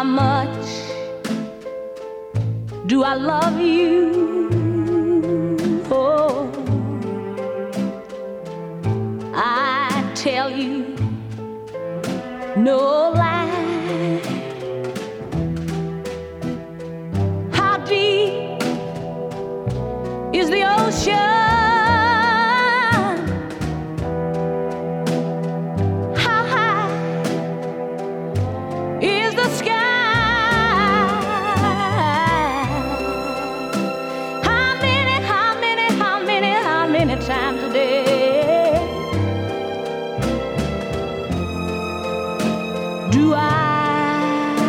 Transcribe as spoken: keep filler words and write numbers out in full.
how much do I love you? Oh, I tell you, no lie.